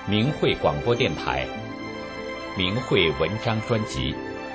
明慧广播电台明慧文章专辑。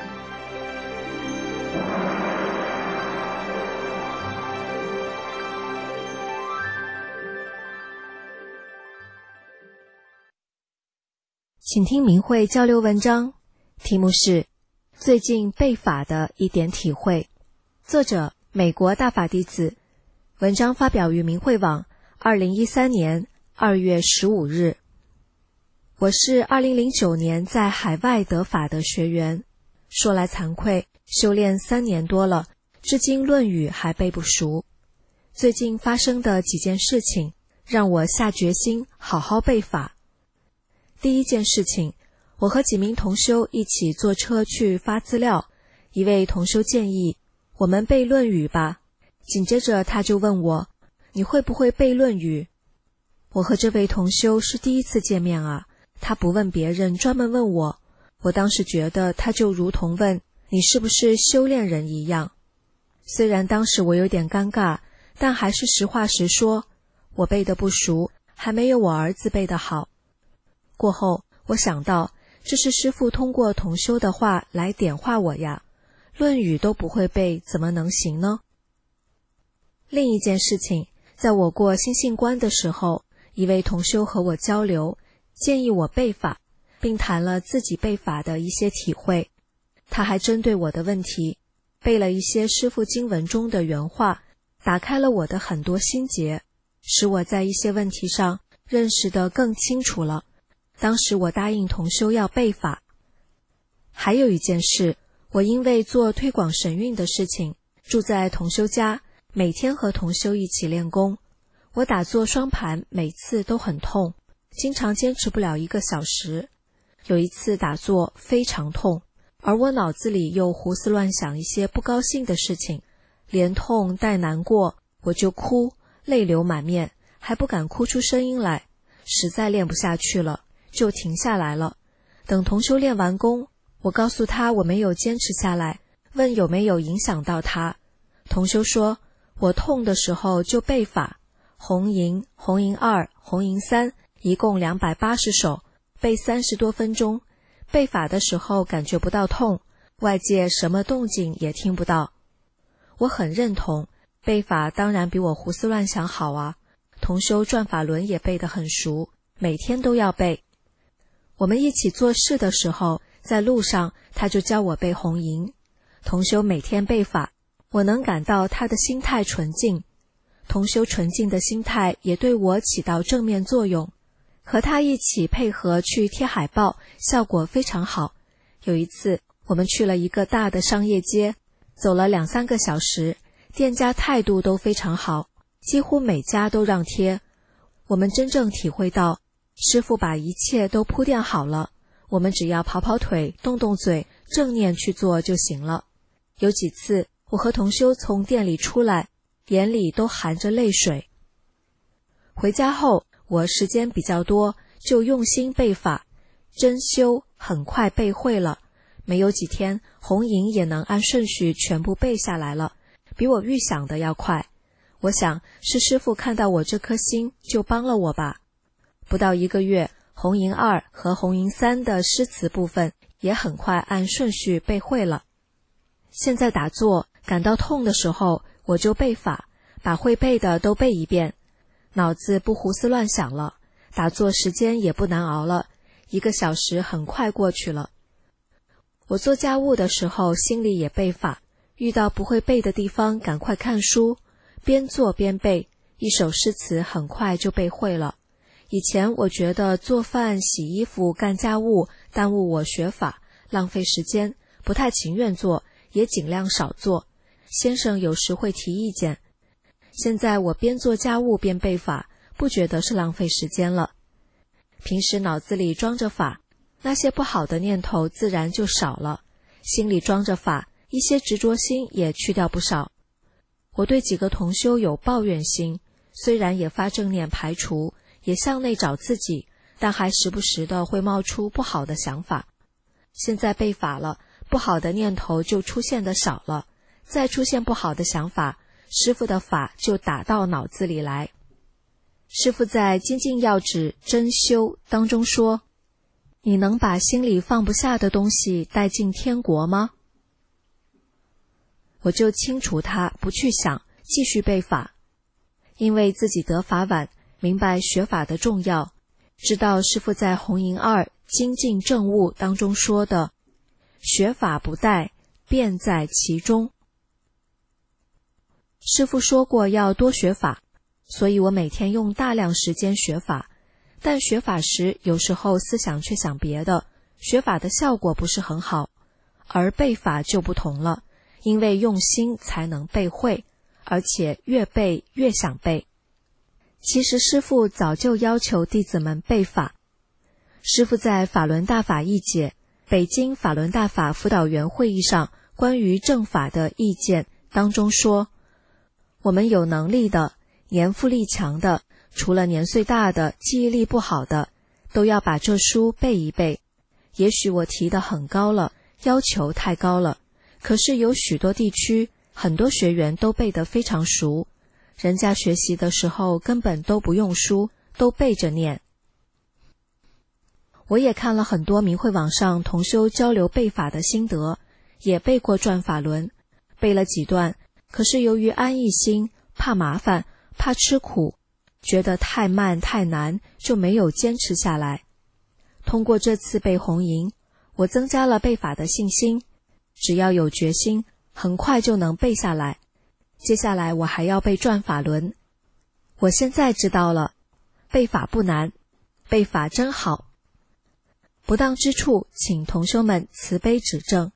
请听明慧交流文章，题目是最近背法的一点体会，作者美国大法弟子，文章发表于明慧网2013年2月15日。我是2009年在海外得法的学员，说来惭愧，修炼3年多了，至今《论语》还背不熟。最近发生的几件事情，让我下决心好好背法。第一件事情，我和几名同修一起坐车去发资料，一位同修建议我们背《论语》吧，紧接着他就问我，你会不会背《论语》？我和这位同修是第一次见面啊，他不问别人，专门问我，我当时觉得他就如同问你是不是修炼人一样。虽然当时我有点尴尬，但还是实话实说，我背得不熟，还没有我儿子背得好。过后我想到，这是师父通过同修的话来点化我呀，《论语》都不会背，怎么能行呢？另一件事情，在我过心性关的时候，一位同修和我交流，建议我背法，并谈了自己背法的一些体会。他还针对我的问题，背了一些师父经文中的原话，打开了我的很多心结，使我在一些问题上认识得更清楚了。当时我答应同修要背法。还有一件事，我因为做推广神韵的事情，住在同修家，每天和同修一起练功。我打坐双盘每次都很痛，经常坚持不了1个小时。有一次打坐非常痛，而我脑子里又胡思乱想一些不高兴的事情，连痛带难过，我就哭，泪流满面，还不敢哭出声音来，实在练不下去了，就停下来了。等同修练完功，我告诉他我没有坚持下来，问有没有影响到他。同修说，我痛的时候就背法，红银、红银2、红银3，一共280首，背30多分钟。背法的时候感觉不到痛，外界什么动静也听不到。我很认同，背法当然比我胡思乱想好啊。同修转法轮也背得很熟，每天都要背。我们一起做事的时候，在路上他就教我背红银。同修每天背法，我能感到他的心态纯净，同修纯净的心态也对我起到正面作用。和他一起配合去贴海报，效果非常好。有一次我们去了一个大的商业街，走了2-3个小时，店家态度都非常好，几乎每家都让贴。我们真正体会到师父把一切都铺垫好了，我们只要跑跑腿，动动嘴，正念去做就行了。有几次我和同修从店里出来，眼里都含着泪水。回家后我时间比较多，就用心背法，真修很快背会了，没有几天红银也能按顺序全部背下来了，比我预想的要快。我想是师父看到我这颗心就帮了我吧。不到1个月，红银2和红银3的诗词部分也很快按顺序背会了。现在打坐感到痛的时候，我就背法，把会背的都背一遍，脑子不胡思乱想了，打坐时间也不难熬了，1个小时很快过去了。我做家务的时候心里也背法，遇到不会背的地方赶快看书，边做边背，一首诗词很快就背会了。以前我觉得做饭、洗衣服、干家务耽误我学法，浪费时间，不太情愿做，也尽量少做。先生有时会提意见。现在我边做家务边背法，不觉得是浪费时间了。平时脑子里装着法，那些不好的念头自然就少了，心里装着法，一些执着心也去掉不少。我对几个同修有抱怨心，虽然也发正念排除，也向内找自己，但还时不时的会冒出不好的想法。现在背法了，不好的念头就出现的少了，再出现不好的想法，师父的法就打到脑子里来。 师父在《精进要旨真修》当中说，你能把心里放不下的东西带进天国吗？我就清除它，不去想，继续背法。因为自己得法晚，明白学法的重要，知道师父在弘淫2精进正悟当中说的，学法不殆，便在其中。师父说过要多学法，所以我每天用大量时间学法，但学法时有时候思想却想别的，学法的效果不是很好。而背法就不同了，因为用心才能背会，而且越背越想背。其实师父早就要求弟子们背法。师父在法轮大法义解北京法轮大法辅导员会议上关于正法的意见当中说，我们有能力的、年富力强的，除了年岁大的、记忆力不好的，都要把这书背一背。也许我提得很高了，要求太高了，可是有许多地区很多学员都背得非常熟，人家学习的时候根本都不用书，都背着念。我也看了很多明慧网上同修交流背法的心得，也背过转法轮，背了几段，可是由于安逸心，怕麻烦，怕吃苦，觉得太慢太难，就没有坚持下来。通过这次背弘淫，我增加了背法的信心，只要有决心，很快就能背下来。接下来我还要背转法轮。我现在知道了，背法不难，背法真好。不当之处，请同修们慈悲指正。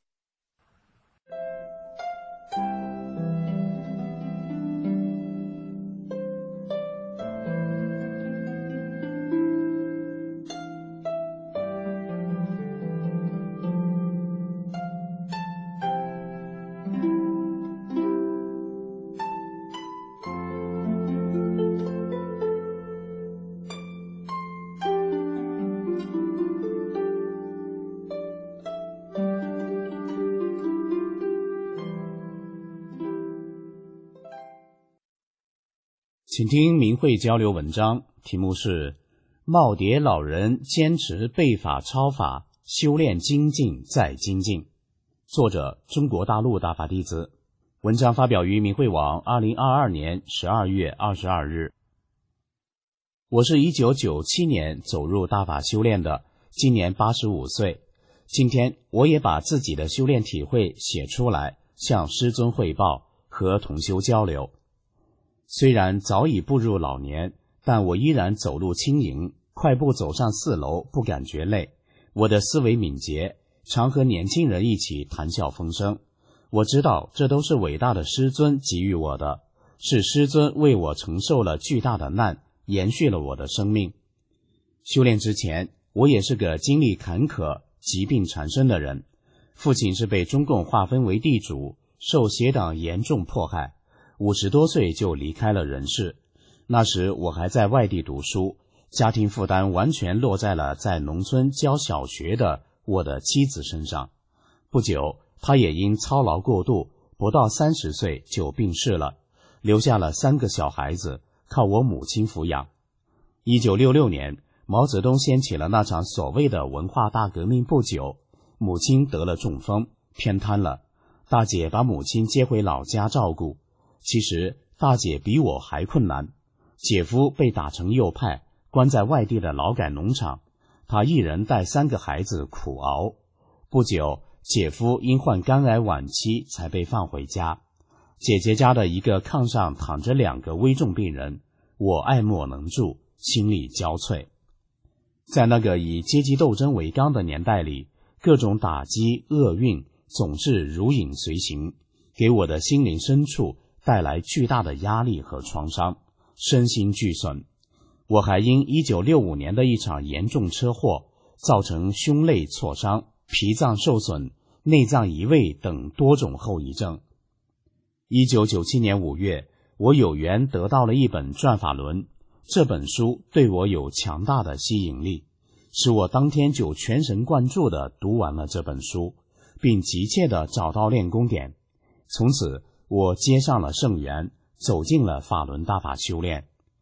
请听明慧交流文章，题目是耄耋老人坚持背法抄法，修炼精进再精进。作者中国大陆大法弟子。文章发表于明慧网2022年12月22日。我是1997年走入大法修炼的，今年85岁。今天我也把自己的修炼体会写出来，向师尊汇报，和同修交流。虽然早已步入老年，但我依然走路轻盈，快步走上4楼不感觉累。我的思维敏捷，常和年轻人一起谈笑风生。我知道这都是伟大的师尊给予我的，是师尊为我承受了巨大的难，延续了我的生命。修炼之前，我也是个经历坎坷、疾病缠身的人。父亲是被中共划分为地主，受邪党严重迫害。50多岁就离开了人世。那时我还在外地读书，家庭负担完全落在了在农村教小学的我的妻子身上。不久，她也因操劳过度，不到30岁就病逝了，留下了3个小孩子，靠我母亲抚养。1966年，毛泽东掀起了那场所谓的文化大革命不久，母亲得了中风，偏瘫了。大姐把母亲接回老家照顾。其实大姐比我还困难，姐夫被打成右派，关在外地的劳改农场，他一人带3个孩子苦熬。不久，姐夫因患肝癌晚期才被放回家。姐姐家的一个炕上躺着2个危重病人，我爱莫能助，心力交瘁。在那个以阶级斗争为纲的年代里，各种打击厄运总是如影随形，给我的心灵深处带来巨大的压力和创伤，身心俱损。我还因1965年的一场严重车祸，造成胸肋挫伤、脾脏受损、内脏移位等多种后遗症。1997年5月，我有缘得到了一本《转法轮》，这本书对我有强大的吸引力，使我当天就全神贯注地读完了这本书，并急切地找到练功点。从此我接上了圣缘，走进了法轮大法修炼。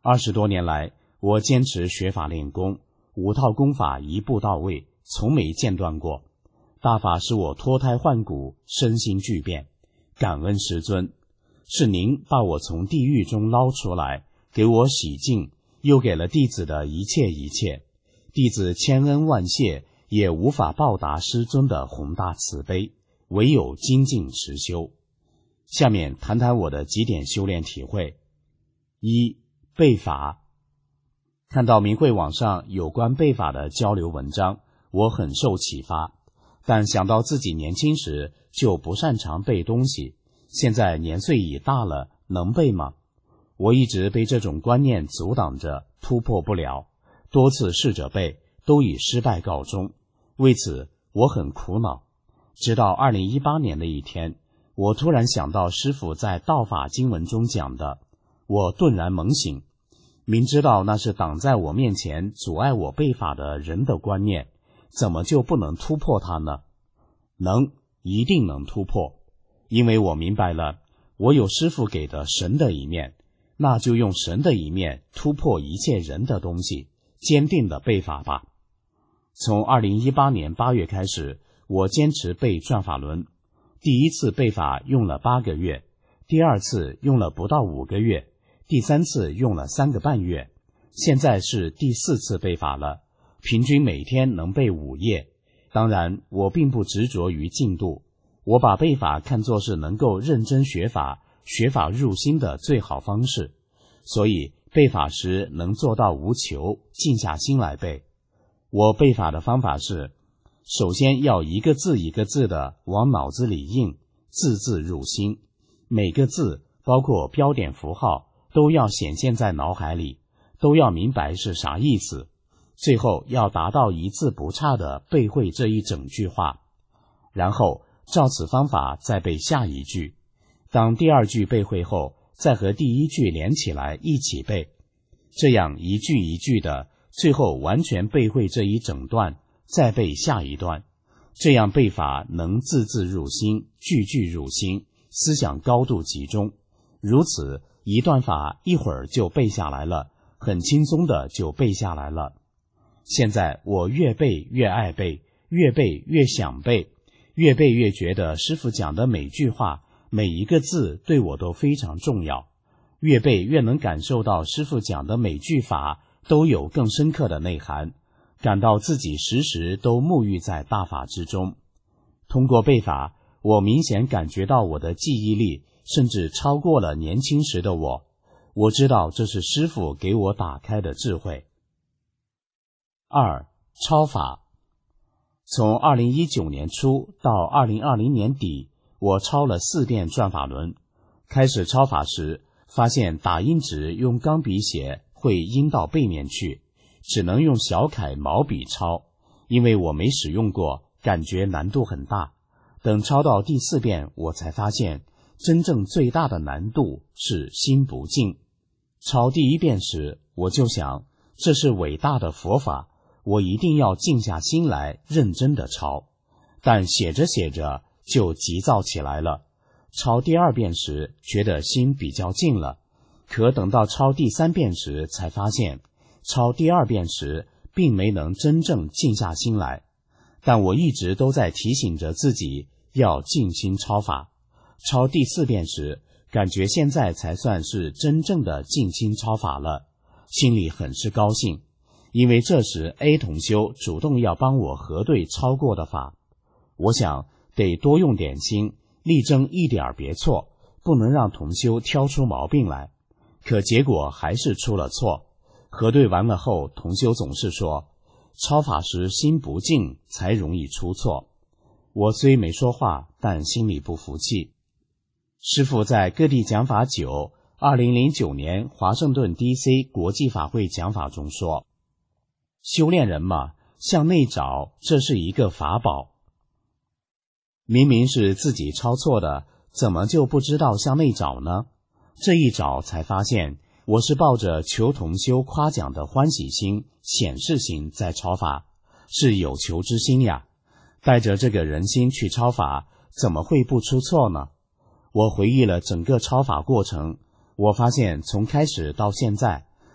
20多年来，我坚持学法练功，5套功法一步到位，从没间断过。大法使我脱胎换骨，身心巨变，感恩师尊，是您把我从地狱中捞出来，给我洗净，又给了弟子的一切一切。弟子千恩万谢，也无法报答师尊的宏大慈悲，唯有精进持修。下面谈谈我的几点修炼体会。1、背法。看到明慧网上有关背法的交流文章，我很受启发，但想到自己年轻时就不擅长背东西，现在年岁已大了，能背吗？我一直被这种观念阻挡着，突破不了，多次试着背，都以失败告终，为此我很苦恼。直到2018年的一天，我突然想到师父在道法经文中讲的，我顿然猛醒，明知道那是挡在我面前阻碍我背法的人的观念，怎么就不能突破它呢？能，一定能突破，因为我明白了，我有师父给的神的一面，那就用神的一面突破一切人的东西，坚定的背法吧。从2018年8月开始，我坚持背转法轮，第一次背法用了8个月，第二次用了不到5个月，第三次用了3个半月，现在是第4次背法了，平均每天能背5页。当然，我并不执着于进度，我把背法看作是能够认真学法、学法入心的最好方式，所以背法时能做到无求，静下心来背。我背法的方法是，首先要一个字一个字的往脑子里印，字字入心，每个字包括标点符号都要显现在脑海里，都要明白是啥意思，最后要达到一字不差的背会这一整句话，然后照此方法再背下一句，当第2句背会后，再和第1句连起来一起背，这样一句一句的，最后完全背会这一整段，再背下一段，这样背法能字字入心，句句入心，思想高度集中，如此一段法一会儿就背下来了，很轻松的就背下来了。现在我越背越爱背，越背越想背，越背越觉得师父讲的每句话每一个字对我都非常重要，越背越能感受到师父讲的每句法都有更深刻的内涵，感到自己时时都沐浴在大法之中。通过背法，我明显感觉到我的记忆力甚至超过了年轻时的我，我知道这是师父给我打开的智慧。2、抄法。从2019年初到2020年底，我抄了4遍转法轮。开始抄法时，发现打印纸用钢笔写会印到背面去，只能用小楷毛笔抄，因为我没使用过，感觉难度很大。等抄到第4遍，我才发现真正最大的难度是心不静。抄第1遍时，我就想，这是伟大的佛法，我一定要静下心来认真的抄，但写着写着就急躁起来了。抄第2遍时觉得心比较静了，可等到抄第3遍时才发现，抄第2遍时并没能真正静下心来。但我一直都在提醒着自己要静心抄法。抄第4遍时，感觉现在才算是真正的静心抄法了，心里很是高兴。因为这时 A 同修主动要帮我核对抄过的法，我想得多用点心，力争一点别错，不能让同修挑出毛病来。可结果还是出了错。核对完了后，同修总是说，抄法时心不静才容易出错。我虽没说话，但心里不服气。师父在各地讲法9 2009年华盛顿 DC 国际法会讲法中说，修炼人嘛，向内找，这是一个法宝。明明是自己抄错的，怎么就不知道向内找呢？这一找才发现，我是抱着求同修夸奖的欢喜心、显示心在抄法，是有求之心呀。带着这个人心去抄法，怎么会不出错呢？我回忆了整个抄法过程，我发现从开始到现在，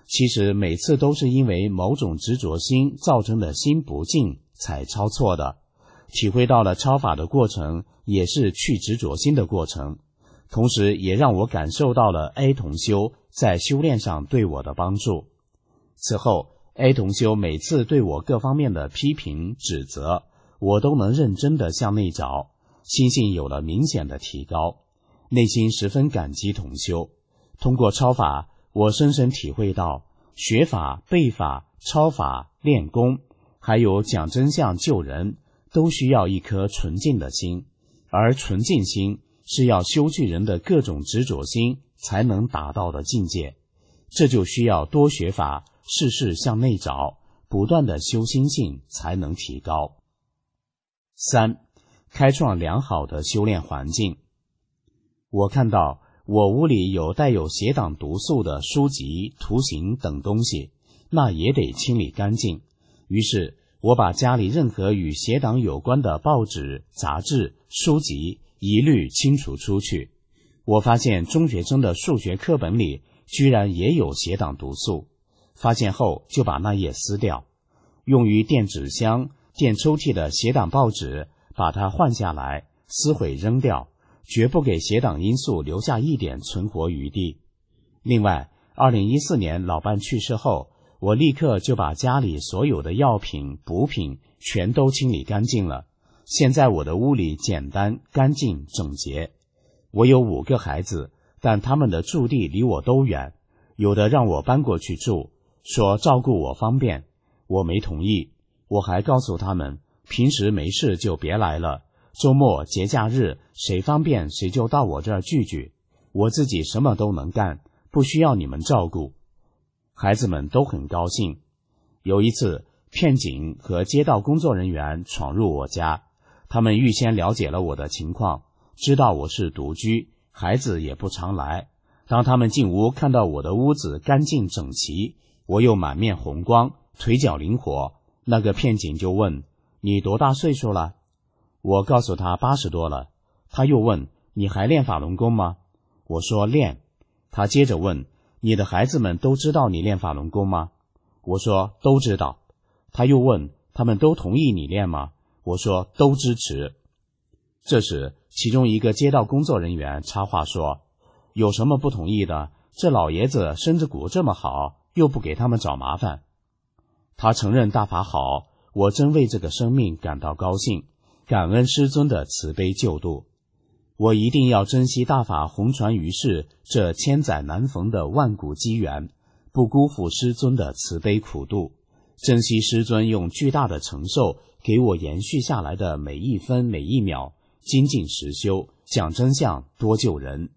其实每次都是因为某种执着心造成的心不静才抄错的。体会到了抄法的过程也是去执着心的过程，同时也让我感受到了 A 同修在修炼上对我的帮助。此后 A 同修每次对我各方面的批评指责，我都能认真地向内找，心性有了明显的提高，内心十分感激同修。通过抄法，我深深体会到学法、背法、抄法、练功，还有讲真相救人，都需要一颗纯净的心，而纯净心是要修去人的各种执着心才能达到的境界。这就需要多学法，事事向内找，不断的修心性才能提高。3. 开创良好的修炼环境。我看到我屋里有带有邪党毒素的书籍、图形等东西，那也得清理干净。于是我把家里任何与邪党有关的报纸、杂志、书籍一律清除出去。我发现中学生的数学课本里居然也有邪党毒素，发现后就把那页撕掉。用于垫纸箱、垫抽屉的邪党报纸，把它换下来，撕毁扔掉，绝不给邪党因素留下一点存活余地。另外，2014年老伴去世后，我立刻就把家里所有的药品、补品全都清理干净了。现在我的屋里简单、干净、整洁。我有5个孩子，但他们的住地离我都远，有的让我搬过去住，说照顾我方便，我没同意。我还告诉他们，平时没事就别来了，周末、节假日谁方便谁就到我这儿聚聚，我自己什么都能干，不需要你们照顾。孩子们都很高兴。有一次，骗警和街道工作人员闯入我家，他们预先了解了我的情况，知道我是独居，孩子也不常来。当他们进屋看到我的屋子干净整齐，我又满面红光，腿脚灵活，那个骗警就问：你多大岁数了？我告诉他80多了。他又问：你还练法轮功吗？我说练。他接着问：你的孩子们都知道你练法轮功吗？我说都知道。他又问：他们都同意你练吗？我说都支持。这时其中一个街道工作人员插话说：有什么不同意的？这老爷子身子骨这么好，又不给他们找麻烦。他承认大法好，我真为这个生命感到高兴，感恩师尊的慈悲救度。我一定要珍惜大法弘传于世这千载难逢的万古机缘，不辜负师尊的慈悲苦度，珍惜师尊用巨大的承受给我延续下来的每一分每一秒，精进实修，讲真相，多救人。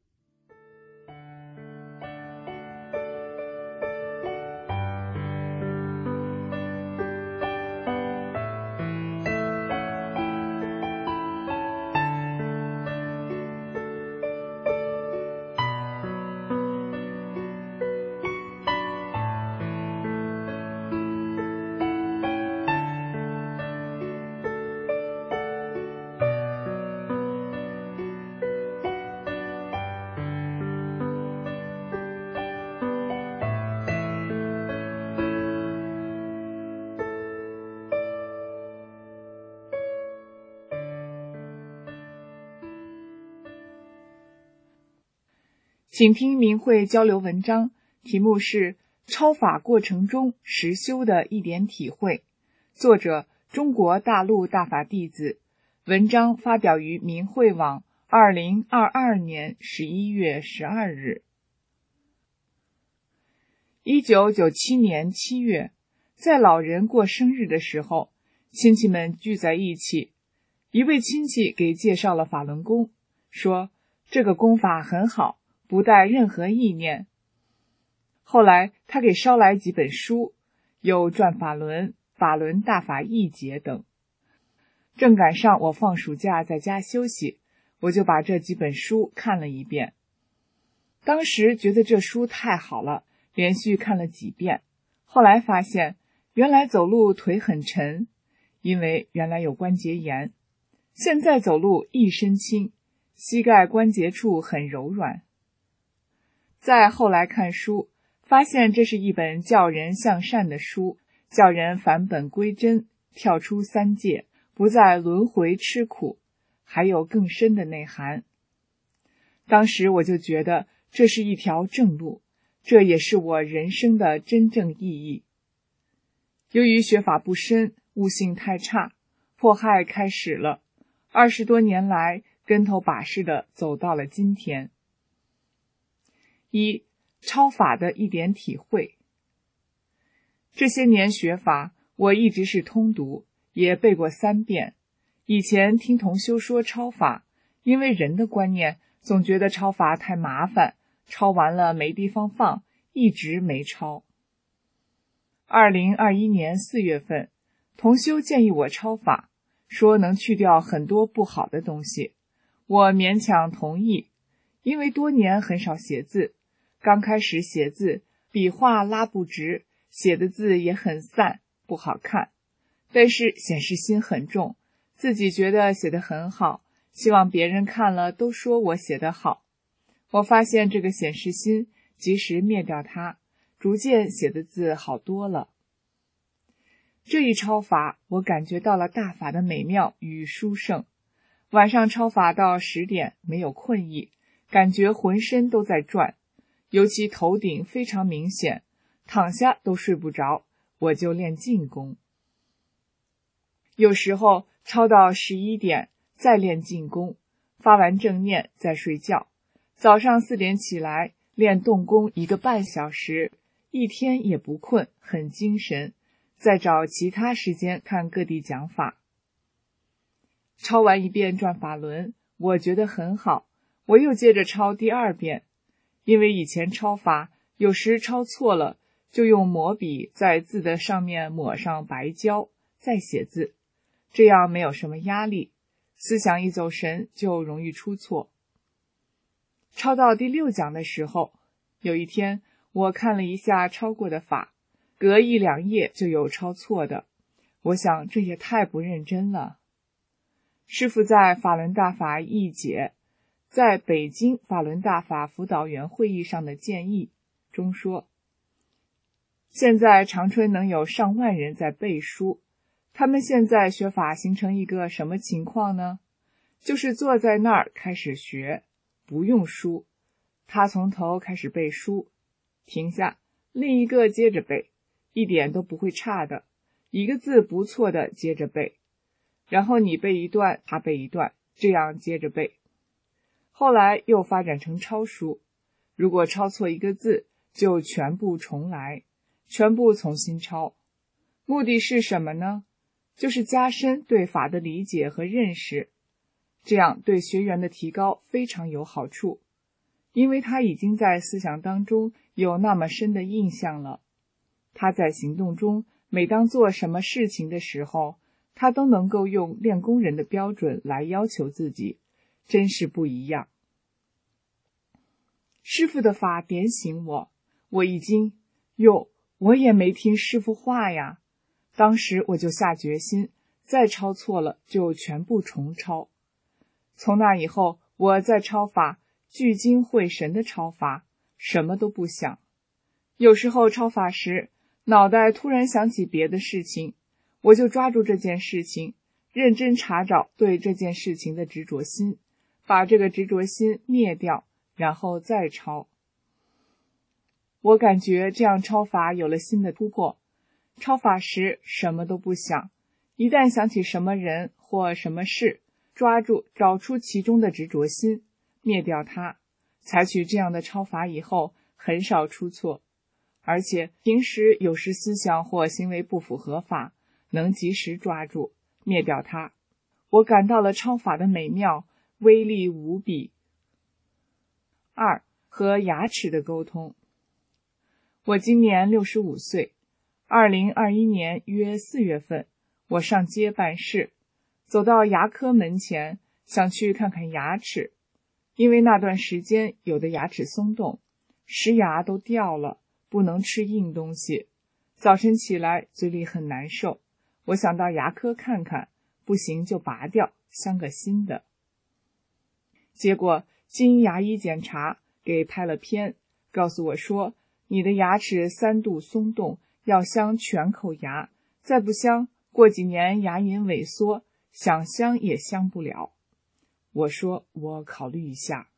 请听明慧交流文章，题目是超法过程中实修的一点体会，作者中国大陆大法弟子，文章发表于明慧网2022年11月12日。1997年7月，在老人过生日的时候，亲戚们聚在一起，一位亲戚给介绍了法轮功，说这个功法很好，不带任何意念。后来他给捎来几本书，有《转法轮》《法轮大法译解》等。正赶上我放暑假在家休息，我就把这几本书看了一遍。当时觉得这书太好了，连续看了几遍。后来发现原来走路腿很沉，因为原来有关节炎。现在走路一身轻，膝盖关节处很柔软。再后来看书， 发现这是一本教人向善的书，叫人返本归真，跳出三界，不再轮回吃苦，还有更深的内涵。当时我就觉得这是一条正路，这也是我人生的真正意义。由于学法不深，悟性太差，迫害开始了，20多年来跟头把式的走到了今天。一、超法的一点体会。这些年学法，我一直是通读，也背过3遍。以前听同修说超法，因为人的观念总觉得超法太麻烦，抄完了没地方放，一直没抄。2021年4月份，同修建议我抄法，说能去掉很多不好的东西，我勉强同意。因为多年很少写字，刚开始写字，笔画拉不直，写的字也很散，不好看。但是显示心很重，自己觉得写得很好，希望别人看了都说我写得好。我发现这个显示心，及时灭掉它，逐渐写的字好多了。这一抄法，我感觉到了大法的美妙与殊胜。晚上抄法到10点，没有困意，感觉浑身都在转，尤其头顶非常明显，躺下都睡不着，我就练静功。有时候抄到11点，再练静功，发完正念再睡觉。早上4点起来，练动功1个半小时，一天也不困，很精神。再找其他时间看各地讲法。抄完1遍转法轮，我觉得很好，我又接着抄第2遍。因为以前抄法，有时抄错了，就用抹笔在字的上面抹上白胶，再写字，这样没有什么压力，思想一走神就容易出错。抄到第6讲的时候，有一天我看了一下抄过的法，隔1、2页就有抄错的，我想这也太不认真了。师父在法轮大法译解在北京法轮大法辅导员会议上的建议中说，现在长春能有上万人在背书，他们现在学法形成一个什么情况呢？就是坐在那儿开始学，不用书，他从头开始背书，停下，另一个接着背，一点都不会差的，一个字不错的接着背，然后你背一段，他背一段，这样接着背。后来又发展成抄书，如果抄错一个字，就全部重来，全部重新抄。目的是什么呢？就是加深对法的理解和认识，这样对学员的提高非常有好处，因为他已经在思想当中有那么深的印象了。他在行动中，每当做什么事情的时候，他都能够用练功人的标准来要求自己，真是不一样。师父的法点醒我已经我也没听师父话呀。当时我就下决心，再抄错了就全部重抄。从那以后，我在抄法聚精会神的抄法，什么都不想。有时候抄法时，脑袋突然想起别的事情，我就抓住这件事情，认真查找对这件事情的执着心，把这个执着心灭掉，然后再抄。我感觉这样抄法有了新的突破。抄法时什么都不想，一旦想起什么人或什么事，抓住找出其中的执着心，灭掉它。采取这样的抄法以后，很少出错，而且平时有时思想或行为不符合法，能及时抓住，灭掉它。我感到了抄法的美妙，威力无比。2. 和牙齿的沟通。我今年65岁，2021年约4月份，我上街办事，走到牙科门前，想去看看牙齿，因为那段时间有的牙齿松动，石牙都掉了，不能吃硬东西，早晨起来嘴里很难受，我想到牙科看看，不行就拔掉，镶个新的。结果经牙医检查，给拍了片，告诉我说， 你的牙齿3度松动，要镶全口牙，再不镶，过几年牙龈萎缩，想镶也镶不了。我说我考虑一下。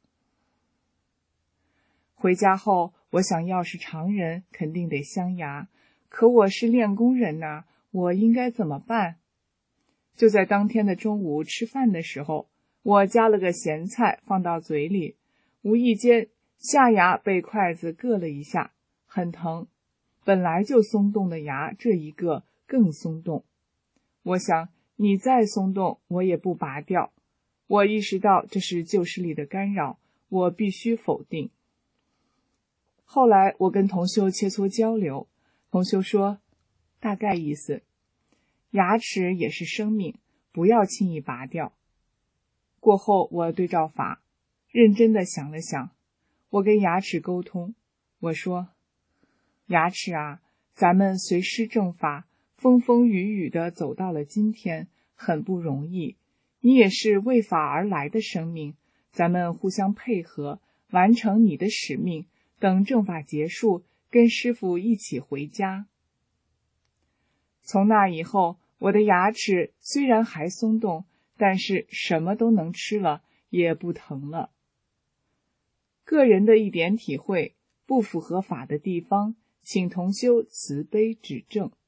回家后，我想要是常人肯定得镶牙，可我是练功人呐，我应该怎么办？就在当天的中午吃饭的时候，我夹了个咸菜放到嘴里，无意间下牙被筷子硌了一下，很疼。本来就松动的牙，这一个更松动。我想你再松动，我也不拔掉。我意识到这是旧视力的干扰，我必须否定。后来我跟同修切磋交流，同修说，大概意思，牙齿也是生命，不要轻易拔掉。过后我对照法，认真地想了想，我跟牙齿沟通，我说，牙齿啊，咱们随师正法，风风雨雨地走到了今天，很不容易。你也是为法而来的生命，咱们互相配合，完成你的使命，等正法结束，跟师父一起回家。从那以后，我的牙齿虽然还松动，但是什么都能吃了，也不疼了。个人的一点体会，不符合法的地方，请同修慈悲指正。